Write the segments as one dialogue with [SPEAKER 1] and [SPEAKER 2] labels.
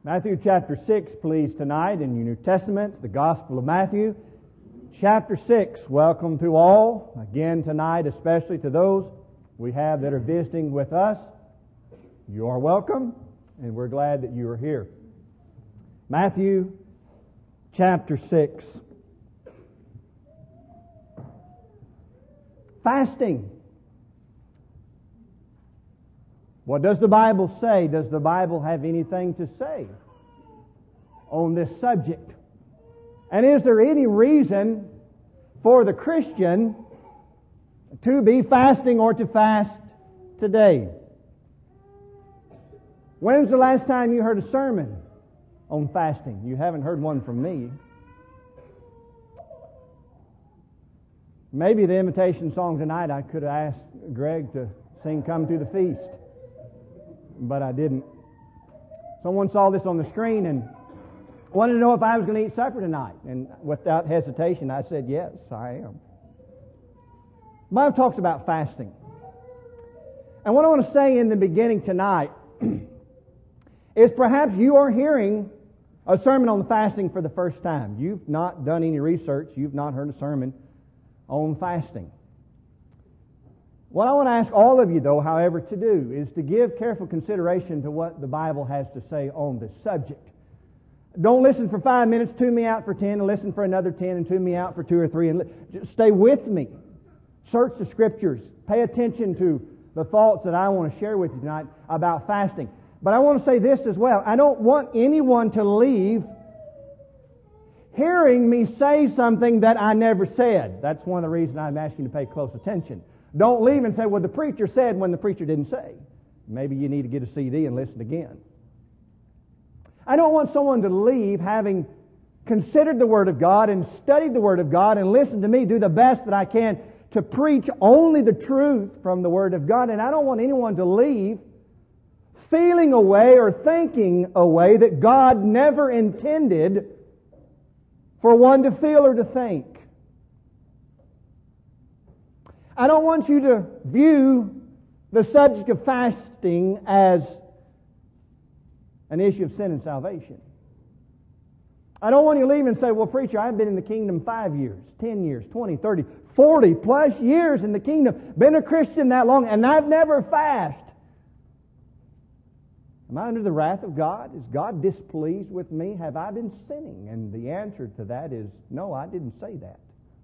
[SPEAKER 1] Matthew chapter 6, please, tonight in your New Testaments, the Gospel of Matthew. Chapter 6, welcome to all. Again tonight, especially to those we have that are visiting with us. You are welcome, and we're glad that you are here. Matthew chapter 6. Fasting. What does the Bible say? Does the Bible have anything to say on this subject? And is there any reason for the Christian to be fasting or to fast today? When's the last time you heard a sermon on fasting? You haven't heard one from me. Maybe the invitation song tonight I could have asked Greg to sing "Come to the Feast," but I didn't. Someone saw this on the screen and wanted to know if I was going to eat supper tonight. And without hesitation, I said, yes, I am. The Bible talks about fasting. And what I want to say in the beginning tonight is perhaps you are hearing a sermon on fasting for the first time. You've not done any research. You've not heard a sermon on fasting. What I want to ask all of you, though, however, to do is to give careful consideration to what the Bible has to say on this subject. Don't listen for 5 minutes, tune me out for 10, and listen for another 10, and tune me out for 2 or 3. And just stay with me. Search the Scriptures. Pay attention to the thoughts that I want to share with you tonight about fasting. But I want to say this as well. I don't want anyone to leave hearing me say something that I never said. That's one of the reasons I'm asking you to pay close attention. Don't leave and say, well, the preacher said when the preacher didn't say. Maybe you need to get a CD and listen again. I don't want someone to leave having considered the Word of God and studied the Word of God and listened to me do the best that I can to preach only the truth from the Word of God. And I don't want anyone to leave feeling a way or thinking a way that God never intended for one to feel or to think. I don't want you to view the subject of fasting as an issue of sin and salvation. I don't want you to leave and say, well, preacher, I've been in the kingdom 5 years, 10 years, 20, 30, 40 plus years in the kingdom, been a Christian that long, and I've never fasted. Am I under the wrath of God? Is God displeased with me? Have I been sinning? And the answer to that is, no, I didn't say that.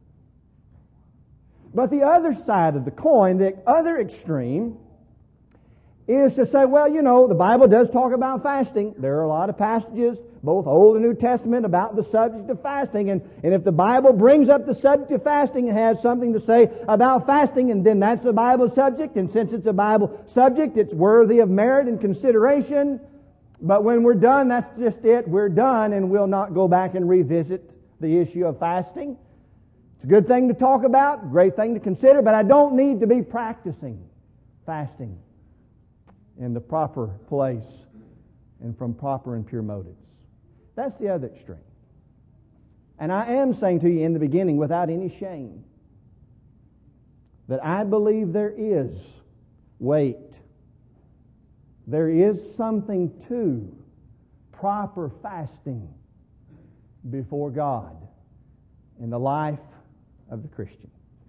[SPEAKER 1] But the other side of the coin, the other extreme, is to say, well, you know, the Bible does talk about fasting. There are a lot of passages, both Old and New Testament, about the subject of fasting. And if the Bible brings up the subject of fasting and has something to say about fasting, and then that's a Bible subject, and since it's a Bible subject, it's worthy of merit and consideration. But when we're done, that's just it. We're done, and we'll not go back and revisit the issue of fasting. It's a good thing to talk about, great thing to consider, but I don't need to be practicing fasting in the proper place and from proper and pure motives. That's the other extreme. And I am saying to you in the beginning, without any shame, that I believe there is weight. There is something to proper fasting before God in the life of the Christian.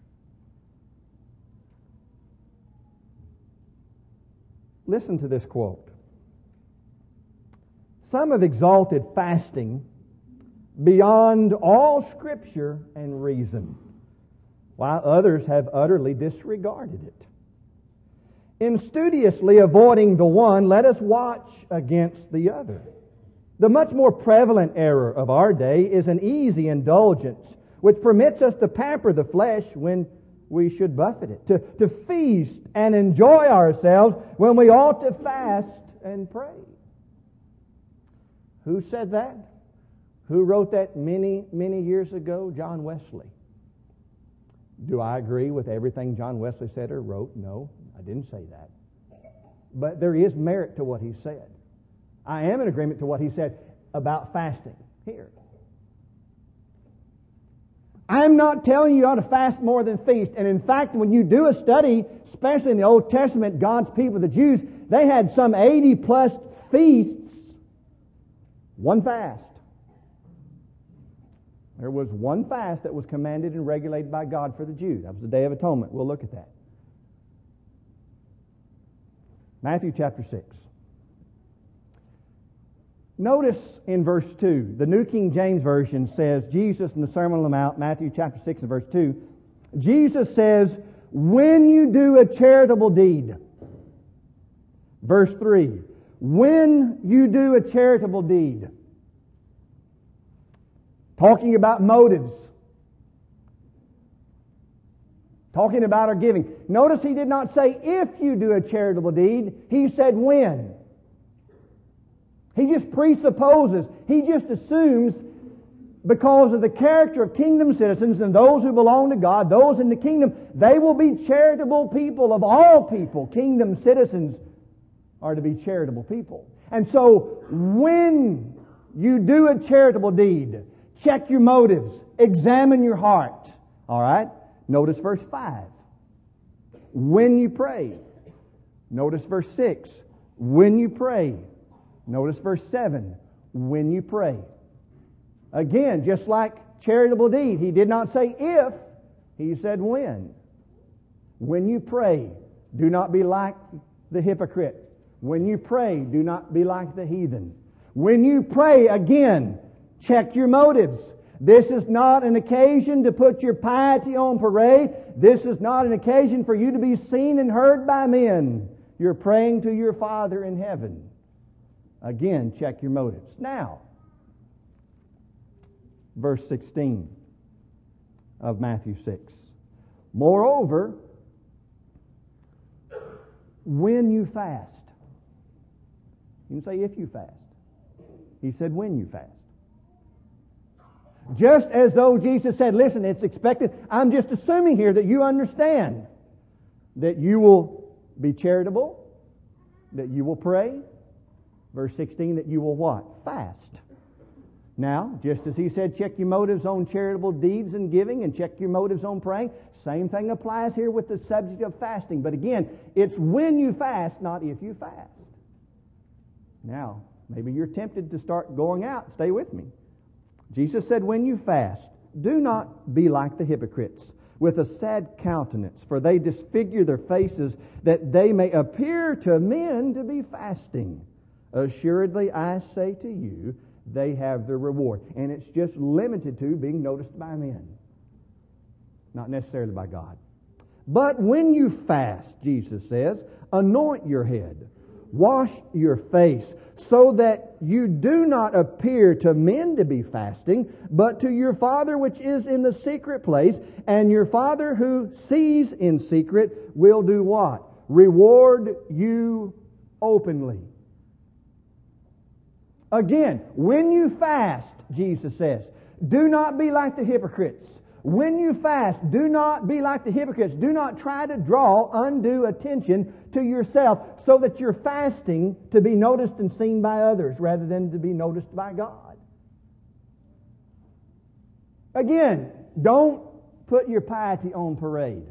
[SPEAKER 1] Listen to this quote. Some have exalted fasting beyond all Scripture and reason, while others have utterly disregarded it. In studiously avoiding the one, let us watch against the other. The much more prevalent error of our day is an easy indulgence which permits us to pamper the flesh when we should buffet it, to feast and enjoy ourselves when we ought to fast and pray. Who said that? Who wrote that many, many years ago? John Wesley. Do I agree with everything John Wesley said or wrote? No, I didn't say that. But there is merit to what he said. I am in agreement to what he said about fasting here. I'm not telling you ought to fast more than feast. And in fact, when you do a study, especially in the Old Testament, God's people, the Jews, they had some 80 plus feasts One fast. There was one fast that was commanded and regulated by God for the Jews. That was the Day of Atonement. We'll look at that. Matthew chapter 6. Notice in verse 2, the New King James Version says, Jesus in the Sermon on the Mount, Matthew chapter 6 and verse 2, Jesus says, when you do a charitable deed. Verse 3, when you do a charitable deed. Talking about motives. Talking about our giving. Notice He did not say if you do a charitable deed. He said when. He just presupposes. He just assumes, because of the character of kingdom citizens and those who belong to God, those in the kingdom, they will be charitable people of all people. Kingdom citizens are to be charitable people. And so, when you do a charitable deed, check your motives. Examine your heart. All right? Notice verse 5. When you pray. Notice verse 6. When you pray. Notice verse 7. When you pray. Again, just like charitable deed, He did not say if, He said when. When you pray, do not be like the hypocrite. When you pray, do not be like the heathen. When you pray, again, check your motives. This is not an occasion to put your piety on parade. This is not an occasion for you to be seen and heard by men. You're praying to your Father in heaven. Again, check your motives. Now, verse 16 of Matthew 6. Moreover, when you fast. You can say if you fast. He said when you fast. Just as though Jesus said, listen, it's expected. I'm just assuming here that you understand that you will be charitable, that you will pray. Verse 16, that you will what? Fast. Now, just as He said, check your motives on charitable deeds and giving, and check your motives on praying, same thing applies here with the subject of fasting. But again, it's when you fast, not if you fast. Now, maybe you're tempted to start going out. Stay with me. Jesus said, when you fast, do not be like the hypocrites, with a sad countenance, for they disfigure their faces, that they may appear to men to be fasting. Assuredly, I say to you, they have their reward. And it's just limited to being noticed by men, not necessarily by God. But when you fast, Jesus says, anoint your head, wash your face, so that you do not appear to men to be fasting, but to your Father which is in the secret place, and your Father who sees in secret will do what? Reward you openly. Again, when you fast, Jesus says, do not be like the hypocrites. When you fast, do not be like the hypocrites. Do not try to draw undue attention to yourself so that you're fasting to be noticed and seen by others rather than to be noticed by God. Again, don't put your piety on parade.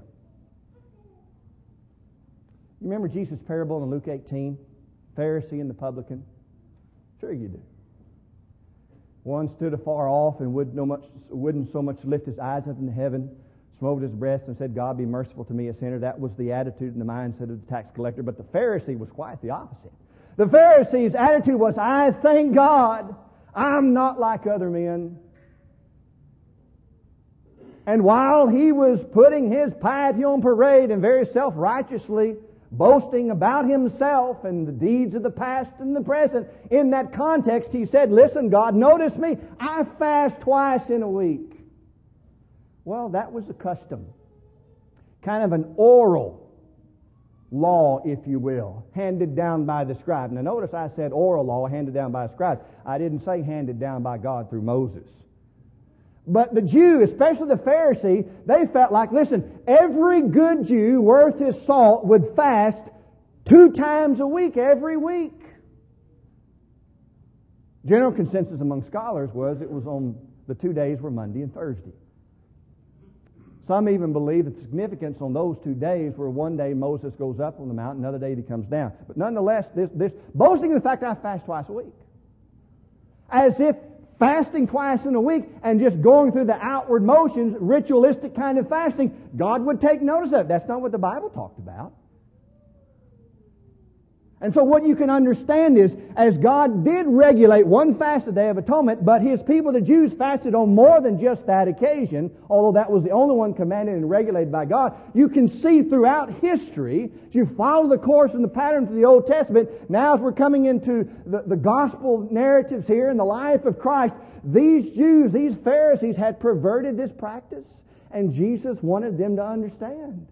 [SPEAKER 1] You remember Jesus' parable in Luke 18? Pharisee and the publican? Sure you do. One stood afar off and wouldn't so much lift his eyes up into heaven, smote his breast and said, God be merciful to me, a sinner. That was the attitude and the mindset of the tax collector. But the Pharisee was quite the opposite. The Pharisee's attitude was, I thank God I'm not like other men. And while he was putting his piety on parade and very self-righteously boasting about himself and the deeds of the past and the present, in that context he said, listen, God, notice me, I fast twice in a week. Well, that was a custom. Kind of an oral law, if you will, handed down by the scribe. Now notice I said oral law handed down by a scribe. I didn't say handed down by God through Moses. But the Jew, especially the Pharisee, they felt like, listen, every good Jew worth his salt would fast 2 times a week, every week. General consensus among scholars was it was on the 2 days were Monday and Thursday. Some even believe the significance on those 2 days where one day Moses goes up on the mountain, another day he comes down. But nonetheless, this boasting in the fact that I fast twice a week. as if fasting twice in a week and just going through the outward motions, ritualistic kind of fasting, God would take notice of it. That's not what the Bible talked about. And so what you can understand is, as God did regulate one fast, the Day of Atonement, but His people, the Jews, fasted on more than just that occasion, although that was the only one commanded and regulated by God, you can see throughout history, as you follow the course and the pattern of the Old Testament, now as we're coming into the gospel narratives here in the life of Christ, these Jews, these Pharisees had perverted this practice, and Jesus wanted them to understand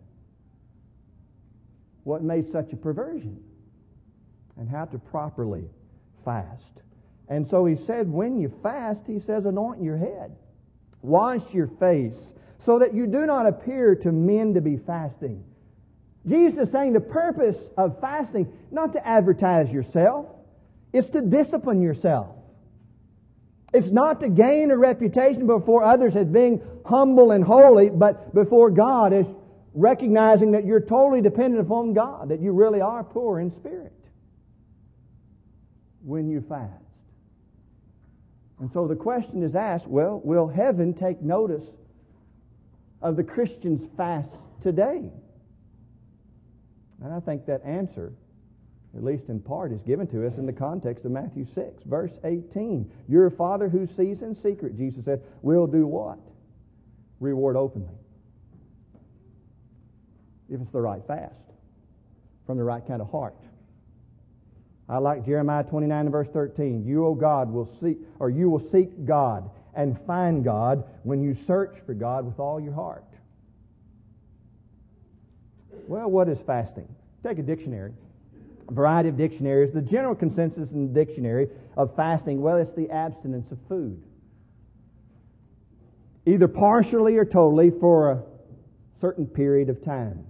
[SPEAKER 1] what made such a perversion and how to properly fast. And so He said, when you fast, He says, anoint your head, wash your face, so that you do not appear to men to be fasting. Jesus is saying the purpose of fasting, not to advertise yourself, it's to discipline yourself. It's not to gain a reputation before others as being humble and holy, but before God as recognizing that you're totally dependent upon God, that you really are poor in spirit when you fast. And so the question is asked, well, will heaven take notice of the Christian's fast today? And I think that answer, at least in part, is given to us in the context of Matthew 6, verse 18. Your Father who sees in secret, Jesus said, will do what? Reward openly. If it's the right fast, from the right kind of heart. I like Jeremiah 29 and verse 13. You, O God, will seek God and find God when you search for God with all your heart. Well, what is fasting? Take a dictionary. A variety of dictionaries. The general consensus in the dictionary of fasting, well, it's the abstinence of food. Either partially or totally for a certain period of time.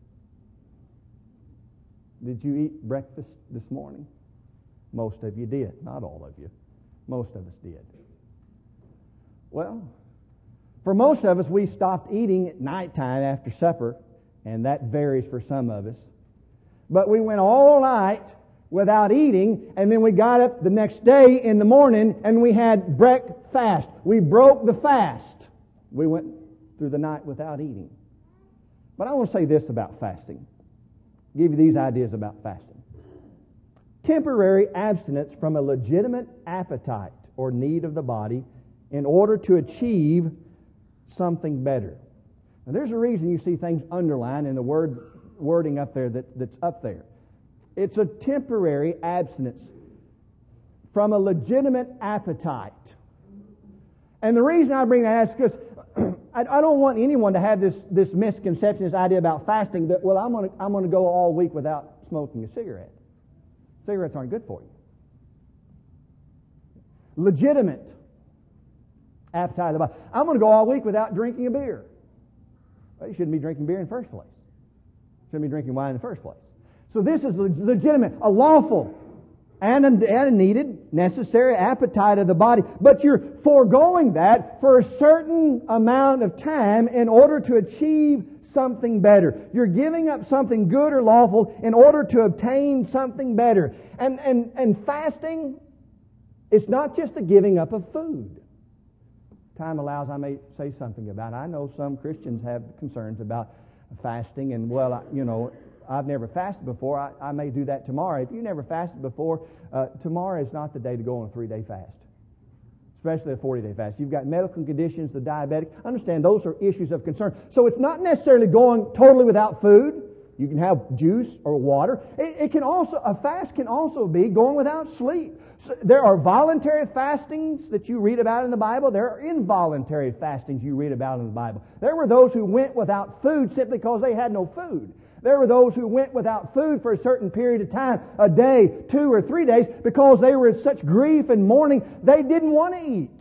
[SPEAKER 1] Did you eat breakfast this morning? Most of you did. Not all of you. Most of us did. Well, for most of us, we stopped eating at nighttime after supper, and that varies for some of us. But we went all night without eating, and then we got up the next day in the morning, and we had breakfast. We broke the fast. We went through the night without eating. But I want to say this about fasting. Give you these ideas about fasting. Temporary abstinence from a legitimate appetite or need of the body in order to achieve something better. Now, there's a reason you see things underlined in the wording up there that's up there. It's a temporary abstinence from a legitimate appetite. And the reason I bring that up is because I don't want anyone to have this misconception, this idea about fasting that, well, I'm going to go all week without smoking a cigarette. Cigarettes aren't good for you. Legitimate appetite of the body. I'm going to go all week without drinking a beer. Well, you shouldn't be drinking beer in the first place. You shouldn't be drinking wine in the first place. So this is legitimate, a lawful and a needed, necessary appetite of the body. But you're foregoing that for a certain amount of time in order to achieve something better. You're giving up something good or lawful in order to obtain something better. And fasting, it's not just the giving up of food. Time allows, I may say something about it. I know some Christians have concerns about fasting, and I've never fasted before. I may do that tomorrow. If you never fasted before, tomorrow is not the day to go on a 3-day fast, especially a 40-day fast. You've got medical conditions, the diabetic. Understand those are issues of concern. So it's not necessarily going totally without food. You can have juice or water. A fast can also be going without sleep. So there are voluntary fastings that you read about in the Bible. There are involuntary fastings you read about in the Bible. There were those who went without food simply because they had no food. There were those who went without food for a certain period of time, a day, 2 or 3 days, because they were in such grief and mourning, they didn't want to eat.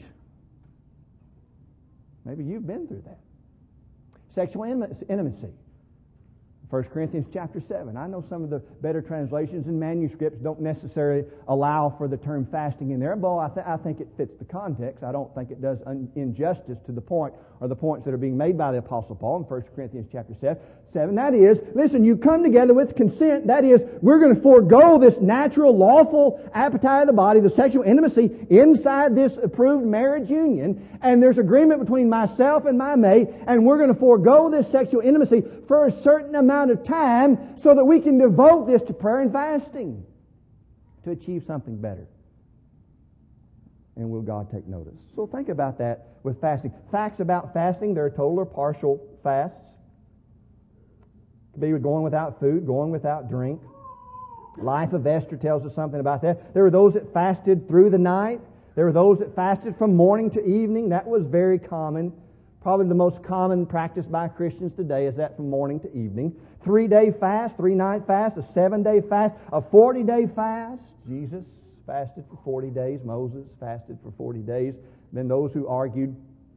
[SPEAKER 1] Maybe you've been through that. Sexual intimacy. 1 Corinthians chapter 7. I know some of the better translations and manuscripts don't necessarily allow for the term fasting in there, but I think it fits the context. I don't think it does injustice to the point or the points that are being made by the Apostle Paul in 1 Corinthians chapter 7. That is, listen, you come together with consent. That is, we're going to forego this natural, lawful appetite of the body, the sexual intimacy inside this approved marriage union, and there's agreement between myself and my mate, and we're going to forego this sexual intimacy for a certain amount of time so that we can devote this to prayer and fasting to achieve something better. And will God take notice? So think about that with fasting. Facts about fasting, there are total or partial fasts. It could be going without food, going without drink. Life of Esther tells us something about that. There were those that fasted through the night. There were those that fasted from morning to evening. That was very common. Probably the most common practice by Christians today is that from morning to evening. 3-day fast, 3-night fast, a 7-day fast, a 40-day fast. Jesus fasted for 40 days. Moses fasted for 40 days. Then those who argued,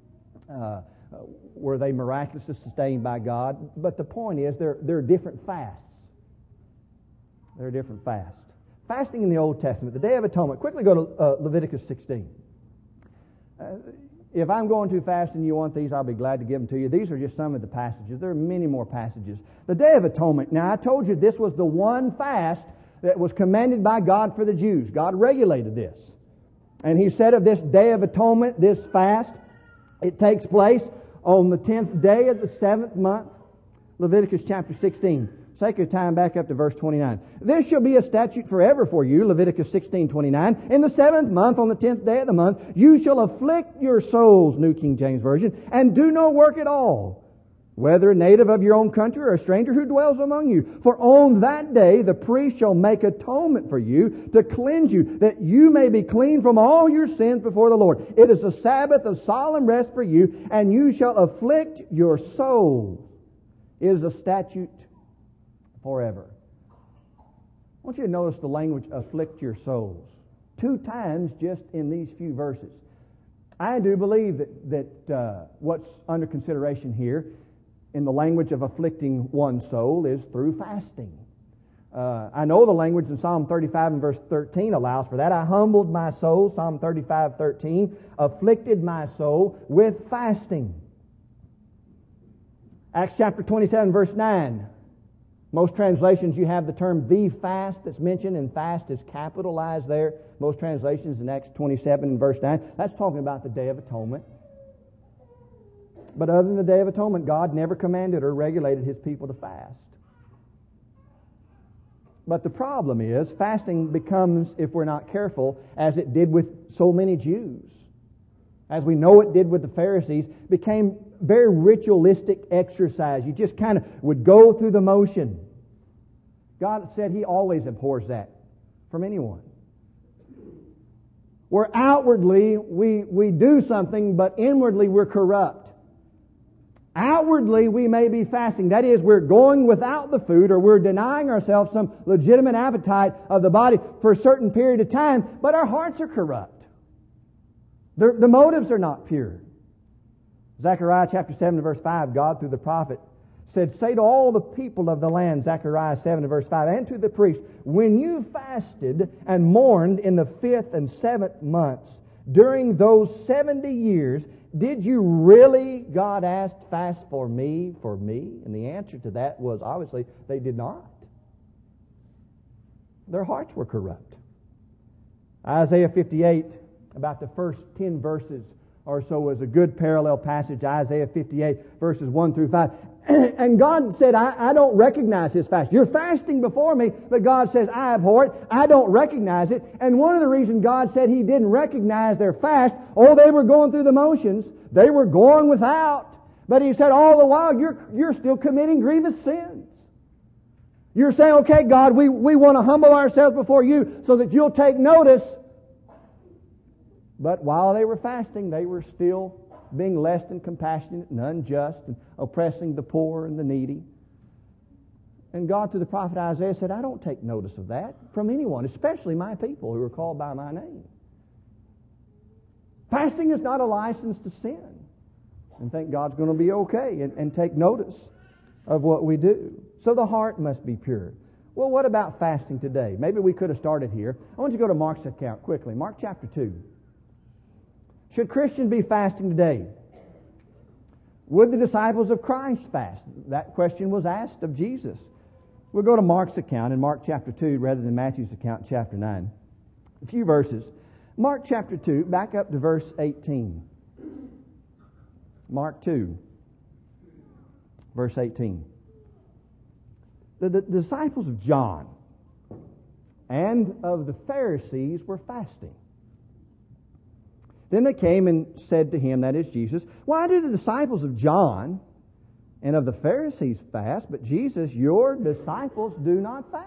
[SPEAKER 1] were they miraculously sustained by God? But the point is, there are different fasts. There are different fasts. Fasting in the Old Testament, the Day of Atonement. Quickly go to Leviticus 16. If I'm going too fast and you want these, I'll be glad to give them to you. These are just some of the passages. There are many more passages. The Day of Atonement. Now, I told you this was the one fast that was commanded by God for the Jews. God regulated this. And He said of this Day of Atonement, this fast, it takes place on the 10th day of the 7th month. Leviticus chapter 16. Take your time back up to verse 29. This shall be a statute forever for you, Leviticus 16:29. In the 7th month, on the 10th day of the month, you shall afflict your souls, New King James Version, and do no work at all, whether a native of your own country or a stranger who dwells among you. For on that day the priest shall make atonement for you to cleanse you, that you may be clean from all your sins before the Lord. It is a Sabbath of solemn rest for you, and you shall afflict your souls. It is a statute forever. I want you to notice the language, afflict your souls. 2 times just in these few verses. I do believe that what's under consideration here in the language of afflicting one's soul is through fasting. I know the language in Psalm 35 and verse 13 allows for that. I humbled my soul, Psalm 35:13, afflicted my soul with fasting. Acts chapter 27 verse 9. Most translations you have the term the fast that's mentioned, and fast is capitalized there. Most translations in Acts 27 and verse 9. That's talking about the Day of Atonement. But other than the Day of Atonement, God never commanded or regulated His people to fast. But the problem is, fasting becomes, if we're not careful, as it did with so many Jews, as we know it did with the Pharisees, became very ritualistic exercise. You just kind of would go through the motion. God said He always abhors that from anyone. Where outwardly we do something, but inwardly we're corrupt. Outwardly we may be fasting. That is, we're going without the food, or we're denying ourselves some legitimate appetite of the body for a certain period of time, but our hearts are corrupt. The motives are not pure. Zechariah chapter 7 verse 5, God through the prophet said, say to all the people of the land, Zechariah 7 verse 5, and to the priest, when you fasted and mourned in the 5th and 7th months, during those 70 years, did you really, God asked, fast for me? And the answer to that was, obviously, they did not. Their hearts were corrupt. Isaiah 58, about the first 10 verses or so, is a good parallel passage. Isaiah 58, verses 1 through 5. And God said, I don't recognize His fast. You're fasting before me, but God says, I abhor it. I don't recognize it. And one of the reasons God said He didn't recognize their fast, they were going through the motions. They were going without. But He said, all the while, you're still committing grievous sins. You're saying, okay, God, we want to humble ourselves before You so that You'll take notice. But while they were fasting, they were still being less than compassionate and unjust and oppressing the poor and the needy. And God, through the prophet Isaiah, said, I don't take notice of that from anyone, especially my people who are called by my name. Fasting is not a license to sin. And think God's going to be okay and take notice of what we do. So the heart must be pure. Well, what about fasting today? Maybe we could have started here. I want you to go to Mark's account quickly. Mark chapter 2. Should Christians be fasting today? Would the disciples of Christ fast? That question was asked of Jesus. We'll go to Mark's account in Mark chapter 2 rather than Matthew's account chapter 9. A few verses. Mark chapter 2, back up to verse 18. Mark 2, verse 18. The disciples of John and of the Pharisees were fasting. Then they came and said to him, that is Jesus, why do the disciples of John and of the Pharisees fast, but Jesus, your disciples do not fast?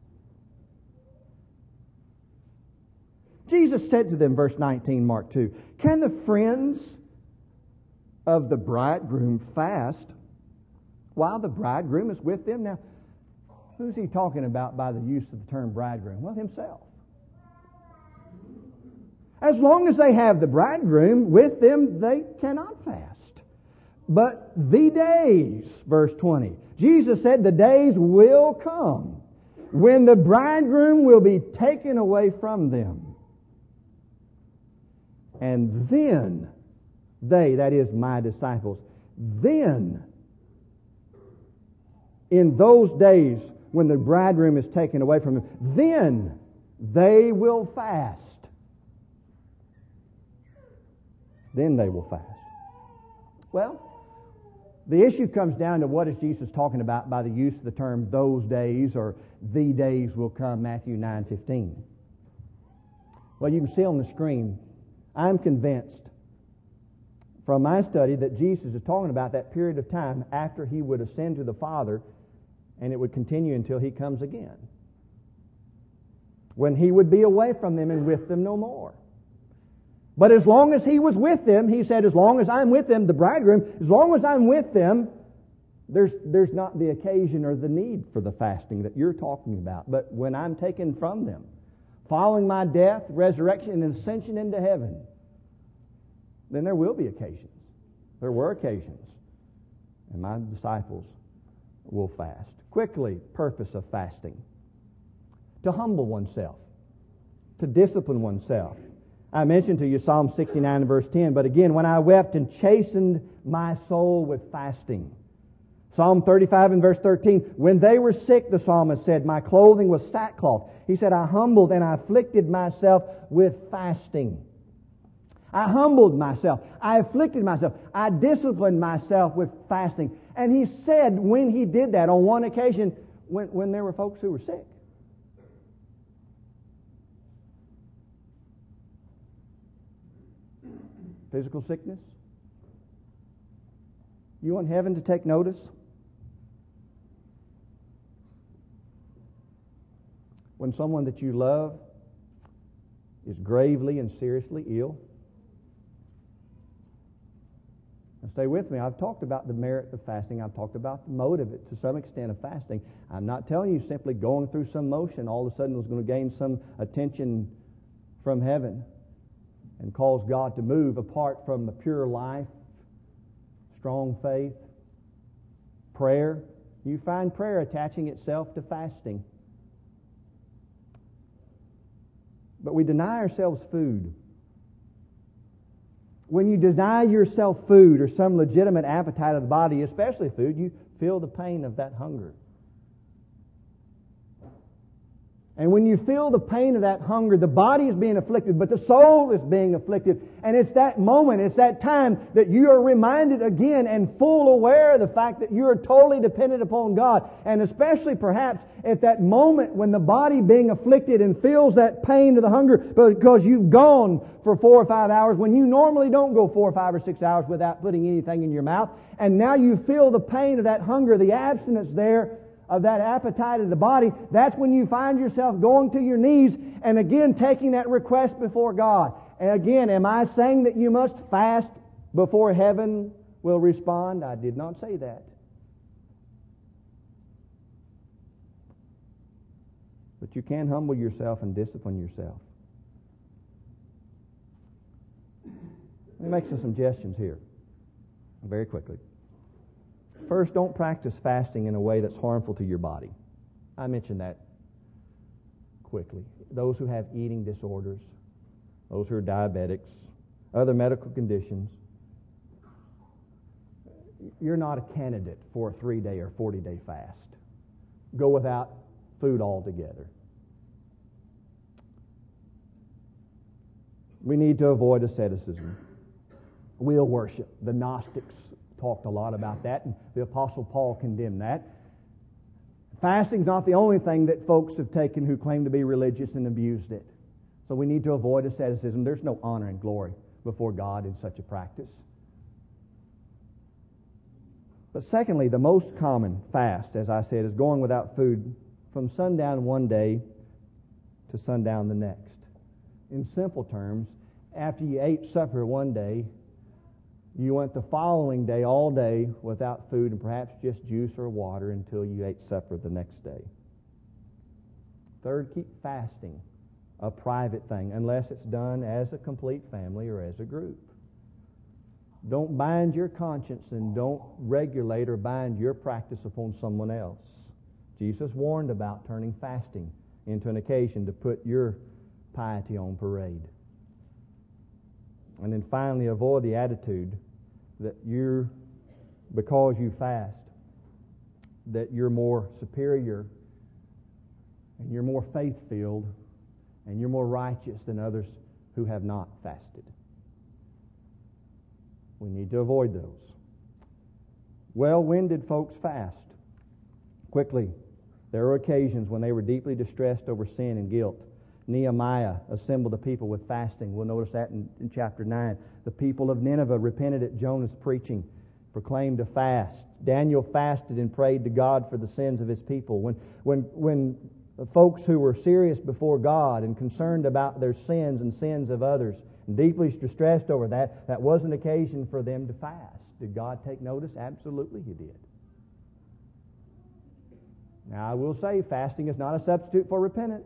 [SPEAKER 1] Jesus said to them, verse 19, Mark 2, can the friends of the bridegroom fast while the bridegroom is with them? Now, who's he talking about by the use of the term bridegroom? Well, himself. As long as they have the bridegroom with them, they cannot fast. But the days, verse 20, Jesus said the days will come when the bridegroom will be taken away from them. And then they, that is my disciples, then in those days when the bridegroom is taken away from them, then they will fast. Then they will fast. Well, the issue comes down to what is Jesus talking about by the use of the term those days or the days will come, Matthew 9:15. Well, you can see on the screen, I'm convinced from my study that Jesus is talking about that period of time after He would ascend to the Father, and it would continue until He comes again, when He would be away from them and with them no more. But as long as He was with them, He said, as long as I'm with them, the bridegroom, as long as I'm with them, there's not the occasion or the need for the fasting that you're talking about. But when I'm taken from them, following my death, resurrection, and ascension into heaven, then there will be occasions. There were occasions. And my disciples will fast. Quickly, purpose of fasting. To humble oneself. To discipline oneself. I mentioned to you Psalm 69 and verse 10, but again, when I wept and chastened my soul with fasting. Psalm 35 and verse 13, when they were sick, the psalmist said, my clothing was sackcloth. He said, I humbled and I afflicted myself with fasting. I humbled myself. I afflicted myself. I disciplined myself with fasting. And he said when he did that on one occasion, when there were folks who were sick. Physical sickness. You want heaven to take notice? When someone that you love is gravely and seriously ill. Now stay with me. I've talked about the merit of fasting. I've talked about the motive to some extent of fasting. I'm not telling you simply going through some motion all of a sudden is going to gain some attention from heaven and cause God to move apart from the pure life, strong faith, prayer. You find prayer attaching itself to fasting. But we deny ourselves food. When you deny yourself food or some legitimate appetite of the body, especially food, you feel the pain of that hunger. And when you feel the pain of that hunger, the body is being afflicted, but the soul is being afflicted. And it's that moment, it's that time that you are reminded again and full aware of the fact that you are totally dependent upon God. And especially perhaps at that moment when the body being afflicted and feels that pain of the hunger because you've gone for 4 or 5 hours when you normally don't go 4 or 5 or 6 hours without putting anything in your mouth. And now you feel the pain of that hunger, the abstinence there, of that appetite of the body. That's when you find yourself going to your knees and again taking that request before God. And again, am I saying that you must fast before heaven will respond? I did not say that. But you can humble yourself and discipline yourself. Let me make some suggestions here very quickly. First, don't practice fasting in a way that's harmful to your body. I mentioned that quickly. Those who have eating disorders, those who are diabetics, other medical conditions, you're not a candidate for a 3-day or 40-day fast. Go without food altogether. We need to avoid asceticism. Wheel worship. The Gnostics talked a lot about that, and the Apostle Paul condemned that. Fasting's not the only thing that folks have taken who claim to be religious and abused it. So we need to avoid asceticism. There's no honor and glory before God in such a practice. But secondly, the most common fast, as I said, is going without food from sundown one day to sundown the next. In simple terms, after you ate supper one day, you went the following day all day without food and perhaps just juice or water until you ate supper the next day. Third, keep fasting a private thing unless it's done as a complete family or as a group. Don't bind your conscience and don't regulate or bind your practice upon someone else. Jesus warned about turning fasting into an occasion to put your piety on parade. And then finally, avoid the attitude that because you fast, that you're more superior and you're more faith-filled and you're more righteous than others who have not fasted. We need to avoid those. Well, when did folks fast? Quickly, there were occasions when they were deeply distressed over sin and guilt. Nehemiah assembled the people with fasting. We'll notice that in chapter 9. The people of Nineveh repented at Jonah's preaching, proclaimed a fast. Daniel fasted and prayed to God for the sins of his people. When folks who were serious before God and concerned about their sins and sins of others, and deeply distressed over that was an occasion for them to fast. Did God take notice? Absolutely He did. Now I will say fasting is not a substitute for repentance.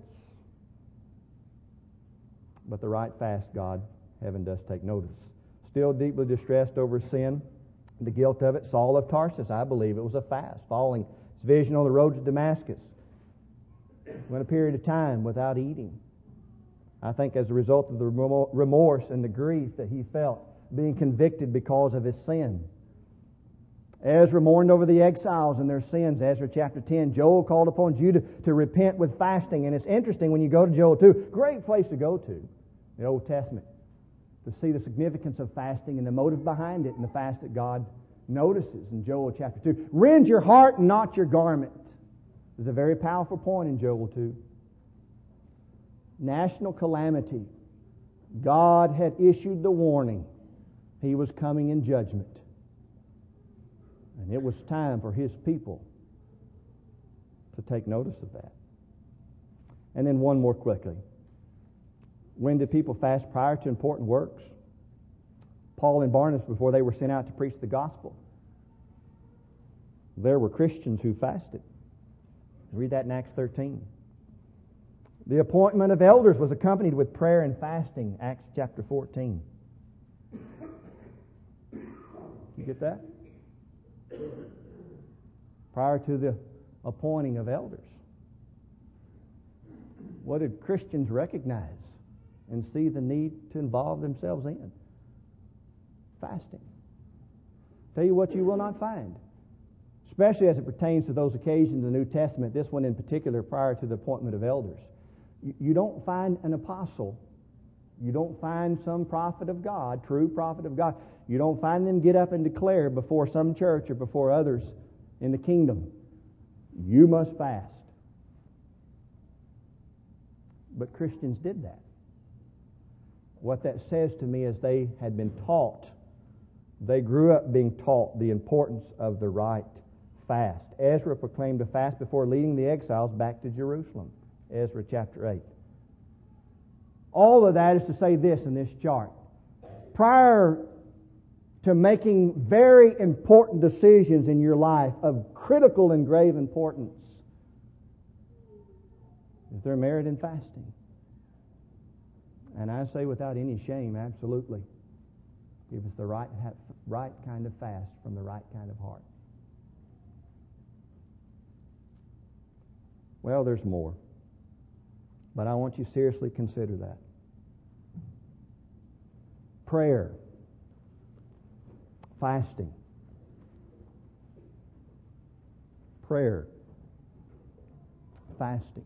[SPEAKER 1] But the right fast, God, heaven does take notice. Still deeply distressed over sin, the guilt of it, Saul of Tarsus, I believe it was a fast, following his vision on the road to Damascus. Went a period of time without eating. I think as a result of the remorse and the grief that he felt, being convicted because of his sin. Ezra mourned over the exiles and their sins. Ezra chapter 10. Joel called upon Judah to repent with fasting. And it's interesting when you go to Joel 2, great place to go to, the Old Testament, to see the significance of fasting and the motive behind it and the fast that God notices in Joel chapter 2. Rend your heart and not your garment. There's a very powerful point in Joel 2. National calamity. God had issued the warning. He was coming in judgment. And it was time for His people to take notice of that. And then one more quickly. When did people fast prior to important works? Paul and Barnabas, before they were sent out to preach the gospel, there were Christians who fasted. Read that in Acts 13. The appointment of elders was accompanied with prayer and fasting, Acts chapter 14. You get that? Prior to the appointing of elders. What did Christians recognize and see the need to involve themselves in? Fasting. Tell you what you will not find, especially as it pertains to those occasions in the New Testament, this one in particular prior to the appointment of elders. You don't find an apostle. You don't find some prophet of God, true prophet of God. You don't find them get up and declare before some church or before others in the kingdom, you must fast. But Christians did that. What that says to me is they had been taught, they grew up being taught the importance of the right fast. Ezra proclaimed a fast before leading the exiles back to Jerusalem. Ezra chapter 8. All of that is to say this in this chart. Prior to making very important decisions in your life of critical and grave importance, is there merit in fasting? And I say without any shame, absolutely. Give us the right kind of fast from the right kind of heart. Well, there's more. But I want you to seriously consider that. Prayer. Fasting. Prayer. Fasting.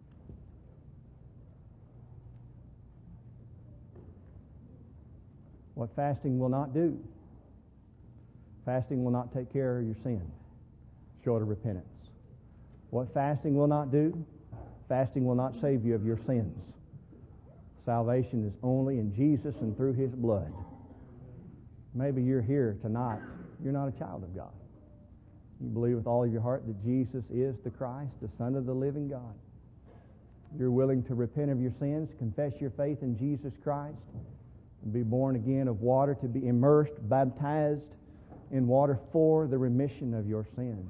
[SPEAKER 1] What fasting will not do. Fasting will not take care of your sin, short of repentance. What fasting will not do, fasting will not save you of your sins. Salvation is only in Jesus and through His blood. Maybe you're here tonight, you're not a child of God. You believe with all of your heart that Jesus is the Christ, the Son of the living God. You're willing to repent of your sins, confess your faith in Jesus Christ, and be born again of water, to be immersed, baptized in water for the remission of your sins.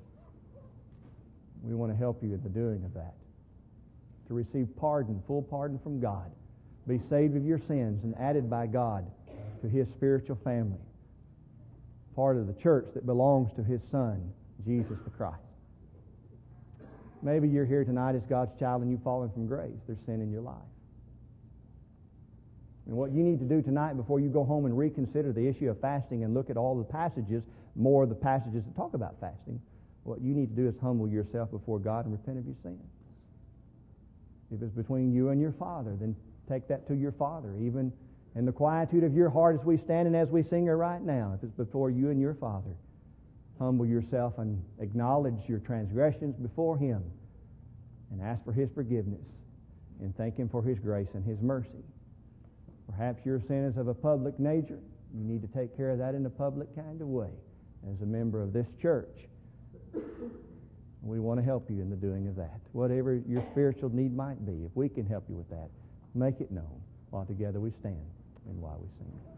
[SPEAKER 1] We want to help you in the doing of that. To receive pardon, full pardon from God. Be saved of your sins and added by God to His spiritual family. Part of the church that belongs to His Son, Jesus the Christ. Maybe you're here tonight as God's child and you've fallen from grace. There's sin in your life. And what you need to do tonight before you go home and reconsider the issue of fasting and look at all the passages, more of the passages that talk about fasting, what you need to do is humble yourself before God and repent of your sins. If it's between you and your Father, then take that to your Father, even in the quietude of your heart as we stand and as we sing here right now. If it's before you and your Father, humble yourself and acknowledge your transgressions before Him and ask for His forgiveness and thank Him for His grace and His mercy. Perhaps your sin is of a public nature. You need to take care of that in a public kind of way as a member of this church. We want to help you in the doing of that. Whatever your spiritual need might be, if we can help you with that, make it known while together we stand and while we sing.